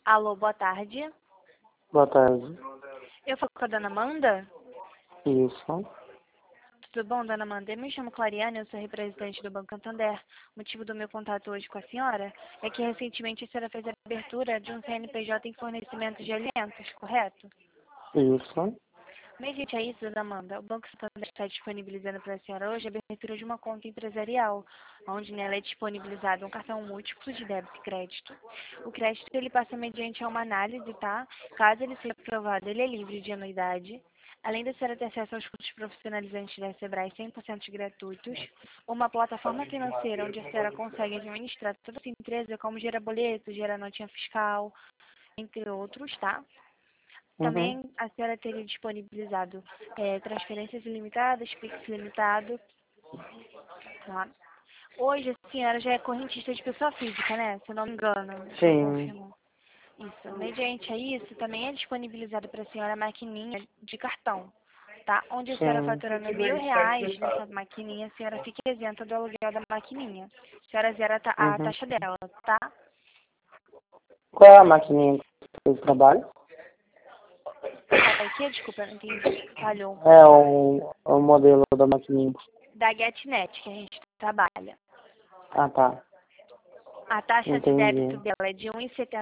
Alô, boa tarde. Boa tarde. Eu falo com a dona Amanda? Isso. Tudo bom, dona Amanda? Eu me chamo Clariane, eu sou representante do Banco Santander. O motivo do meu contato hoje com a senhora é que recentemente a senhora fez a abertura de um CNPJ em fornecimento de alimentos, correto? Isso. Mediante a isso, dona Amanda, o Banco Santander está disponibilizando para a senhora hoje a abertura de uma conta empresarial, onde nela é disponibilizado um cartão múltiplo de débito e crédito. O crédito ele passa mediante a uma análise, tá? Caso ele seja aprovado, ele é livre de anuidade. Além da senhora ter acesso aos cursos profissionalizantes da Sebrae 100% gratuitos, uma plataforma financeira onde a senhora consegue administrar toda a sua empresa, como gerar boleto, gerar notinha fiscal, entre outros, tá? Uhum. Também a senhora teria disponibilizado transferências ilimitadas, Pix ilimitado, tá? Hoje a senhora já é correntista de pessoa física, né? Se eu não me engano, deixa eu Sim. confirmar. Isso. Mediante a isso, também é disponibilizado para a senhora a maquininha de cartão, tá? Onde a senhora Sim. faturando R$ 1.000 nessa maquininha, a senhora fica isenta do aluguel da maquininha. A senhora zera a Uhum. taxa dela, tá? Qual é a maquininha que fez o trabalho? É o que? Desculpa, eu não entendi. Falhou um É pouco. o modelo da maquininha. Da GetNet que a gente trabalha. Ah, tá. A taxa de débito Entendi. dela é de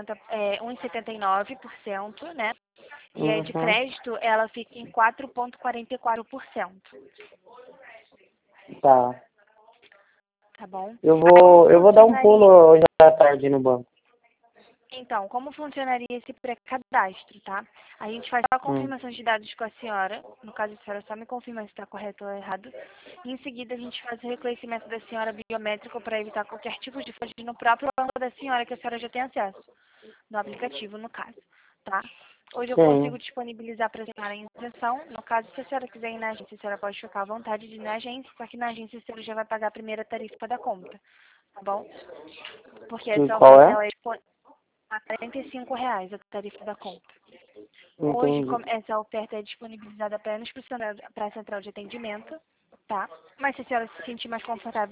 1,79%, né? E a de Uhum. crédito, ela fica em 4,44%, Tá. tá bom? Eu Aí como vou dar um pulo funcionaria? hoje à tarde no banco. Então, como funcionaria esse pré-cadastro, tá? A gente faz a Hum. confirmação de dados com a senhora, no caso a senhora só me confirma se está correto ou errado. E em seguida a gente faz o reconhecimento da senhora biométrico para evitar qualquer tipo de fraude no próprio banco da senhora, que a senhora já tem acesso, no aplicativo, no caso, tá? Hoje eu consigo Sim. disponibilizar para a senhora em isenção. No caso, se a senhora quiser ir na agência, a senhora pode ficar à vontade de ir na agência, só que na agência a senhora já vai pagar a primeira tarifa da compra, tá bom? Porque E essa qual oferta é? ela é a R$ 45 a tarifa da compra. Hoje, Entendi. essa oferta é disponibilizada apenas para a central de atendimento, tá? Mas se a senhora se sentir mais confortável